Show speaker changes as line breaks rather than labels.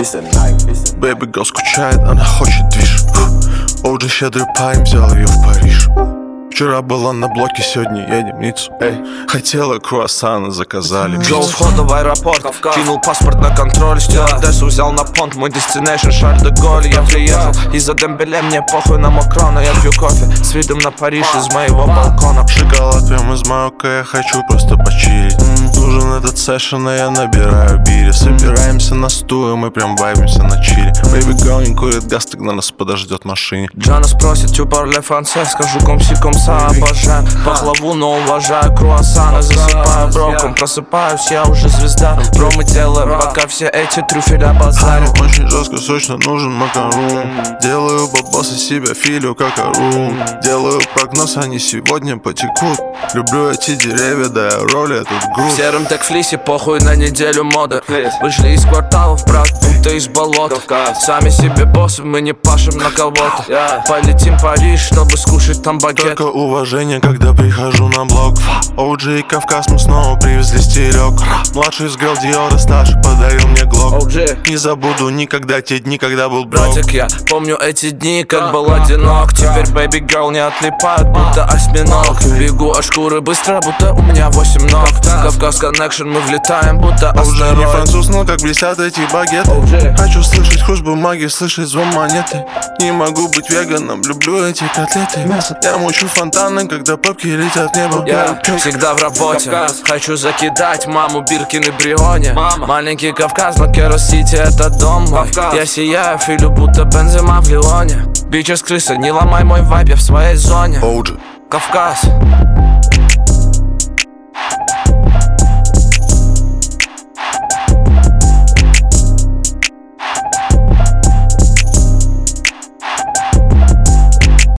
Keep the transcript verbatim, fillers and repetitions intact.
Baby girl скучает, она хочет движ. Оуджи щедрый парень, взял ее в Париж. Вчера была на блоке, сегодня едем в Ниццу. Эй, хотела круассаны, заказали.
Джо у входа в аэропорт, кинул паспорт на контроль. Стюардессу взял на понт, мой destination Шарль де Голль. Я приехал из-за Дембеле, мне похуй на Макрона. Я пью кофе с видом на Париж из моего балкона.
Шоколад прям из Марокко, я хочу просто почилить. М-м, нужен этот сэшн, и я набираю бири. Собираемся на стуле, мы прям вайбимся на чили. Baby girl не курит газ, тогда нас подождет в машине.
Джана спросит, tu parles français, скажу комси комса. Обожаю пахлаву, но уважаю круассаны. Засыпаю броком, просыпаюсь, я уже звезда. Бро, мы делаем, пока все эти трюфеля базарят.
Очень жестко, сочно, нужен макарон. Делаю бабосы себя, филю как орун. Делаю прогноз, они сегодня потекут. Люблю эти деревья, да я роли этот груз.
В сером текфлисе, похуй на неделю моды. Вышли из кварталов, брат, будто из болота. Сами себе боссы, мы не пашем на кого-то. Полетим в Париж, чтобы скушать там багет.
Только уважение, когда прихожу на блок. Оуджи и Кавказ, мы снова привезли стилек. Младший сгрел Диора, старший подарил мне глок. Не забуду никогда те дни, когда был брок.
Братик, я помню эти дни, как был одинок. Теперь baby girl не отлипает, будто осьминог. Бегу от шкуры быстро, будто у меня восемь ног. Кавказ коннекшн, мы влетаем, будто
Оуджи не
астероид.
француз, но как блестят эти багеты. Хочу слышать хруст бумаги, слышать звон монеты. Не могу быть веганом, люблю эти котлеты. Я мучу фонтаны, когда пробки летят в небо.
Я всегда в работе, хочу закидать маму Биркин и Брионе. Маленький Кавказ, но Керос-Сити это дом мой. Я сияю, филю, будто Бензема в Лионе. Бичес крыса, не ломай мой вайб, я в своей зоне.
Оуджи.
Кавказ.